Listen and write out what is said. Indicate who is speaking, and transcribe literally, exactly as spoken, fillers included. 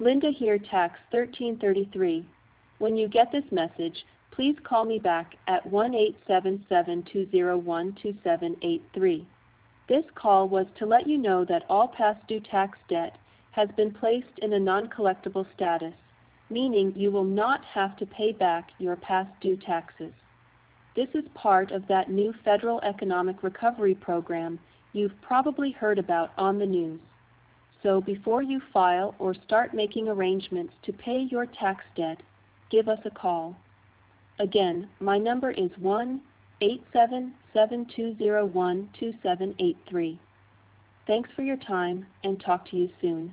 Speaker 1: Linda here, tax thirteen thirty-three. When you get this message, please call me back at one eight seven seven, two zero one, two seven eight three. This call was to let you know that all past due tax debt has been placed in a non-collectible status, meaning you will not have to pay back your past due taxes. This is part of that new federal economic recovery program you've probably heard about on the news. So before you file or start making arrangements to pay your tax debt, give us a call. Again, my number is one eight seven seven, two zero one, two seven eight three. Thanks for your time, and talk to you soon.